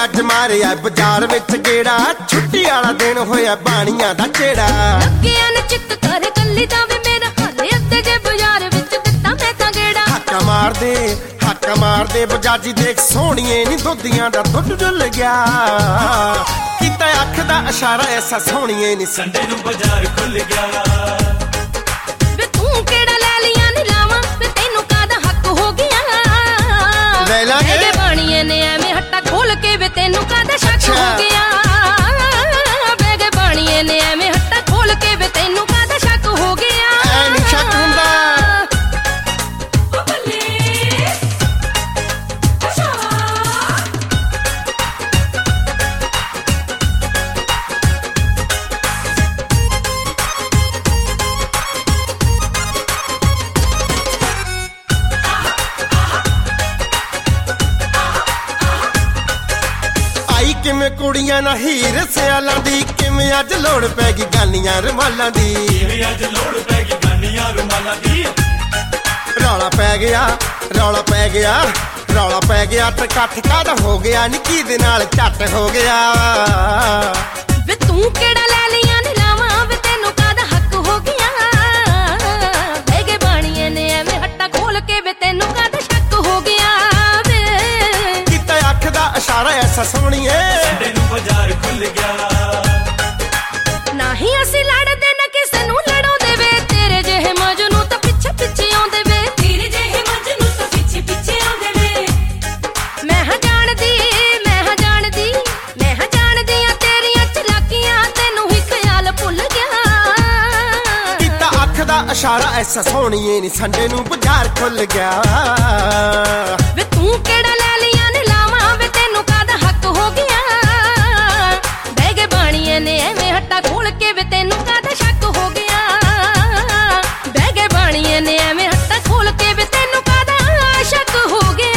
अज मारिया बाजार विच गेड़ा छुट्टी वाला दिन होया बाणियां दा चेड़ा लगिया न चित कर कल्ली दा वे मेरा हाले अद्दे जे बाजार विच दित्ता मैं तां गेड़ा हक्का मार दे बजाजी देख सोहणीए नी दुधियां दा दुध डुल गया कीता अख दा इशारा ऐसा सोहणीए नी संडे नूं बाजार खुल गया वे तू केड़ा ले लिया नी लावां वे तैनू कादा हक हो गया ले लांगे वे बाणीए ने एवें हट्टा खोल के वे तैनू कादा शक हो गया वे बाणीए ने एवें हट्टा खोल के वे तैनू कादा शक हो गया ऐ नी शक हुंदा किवें कुड़ियां ना हीर सियालां दी किवें अज लोड़ पै गई गानियां रुमालां दी किवें अज लोड़ पै गई गानियां रुमालां दी रौला पै गया ते कठ कादा हो गया निक्की दे नाल झट हो गया वे तू केड़ा ले लिया नी लावां वे तैनू कादा हक हो गया बेगे बाणीए ने एवें हट्टा खोल के वे तैनू कादा शक हो गया वे कीता अख दा इशारा ऐसा सोहणीए संडे नूं बाजार खुल गया नाही असी लड़दे न किसे नूं लड़ाउंदे वे तेरे जेहे मजनू तां पिछे पिछे आउंदे वे तेरे जेहे मजनू तां पिछे पिछे आउंदे वे मैं हां जानदी आ तेरियां चलाकियां तैनू ही ख्याल भुल गया कीता अख दा इशारा ऐसा सोहणीए नी संडे नूं बाजार खुल गया वे तू केड़ा ले लिया नी लावां वे तैनू कादा हक हो गया बेगे बाणीए ने एवें हट्टा खोल के वे तैनू कादा शक हो गया बेगे बाणीए ने एवें हट्टा खोल के वे तैनू कादा शक हो गया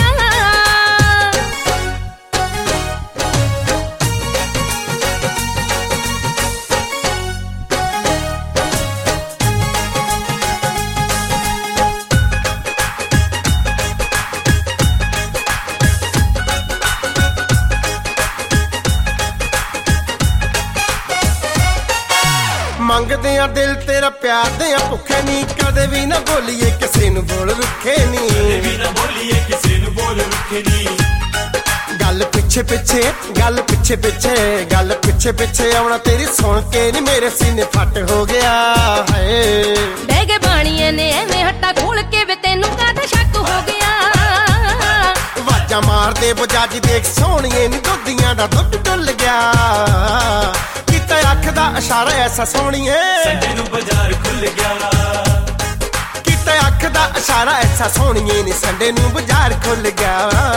मंगदे आ दिल तेरा प्यार दे आ भुखे नी कदे भी ना बोलिए किसे नूं बोल रुखे नी गल पिछे पिछे आउणा तेरी सुन के नी मेरे सीने फट हो गया हाय बेगे बाणीए ने एवें हट्टा खोल के वे तैनू कादा शक हो गया वाजा मार दे बजाजी देख सोहणीए नी दुधियां दा दुध डुल गया अख दा इशारा ऐसा सोहणीए संडे नूं बाजार खुल गया कीता अख दा इशारा ऐसा सोहणीए नी संडे नूं बाजार खुल गया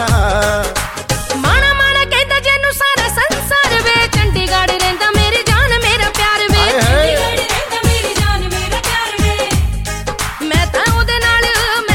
माना माना कहंदा जैनू सारा संसार वे चंडीगढ़ रहिंदा मेरी जान मेरा प्यार वे चंडीगढ़ रहिंदा मेरी जान मेरा प्यार वे मैं तां ओदे नाल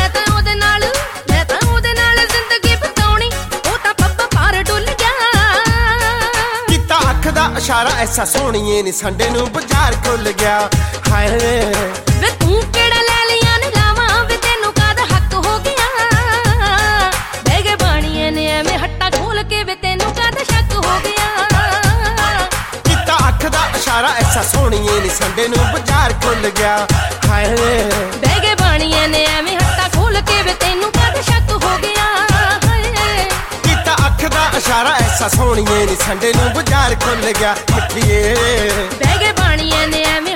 जिंदगी बिताउणी ओ तां पप्पा पार डुल गया कीता अख दा इशारा ऐसा सोहणीए नी संडे नूं बाजार खुल गया हाय वे तू केड़ा ले लिया नी लावां वे तैनू कादा हक हो गया बेगे बाणीए ने एवें हट्टा खोल के वे तैनू कादा शक हो गया कीता अख दा इशारा ऐसा सोहणीए नी संडे नूं बाजार खुल गया हाय बेगे बाणीए ने एवें हट्टा खोल के वे तैनू कादा शक हो गया कीता अख दा इशारा ऐसा सोहणीए नी संडे नूं बाजार खुल गया मिठीए बेगे बाणीए ने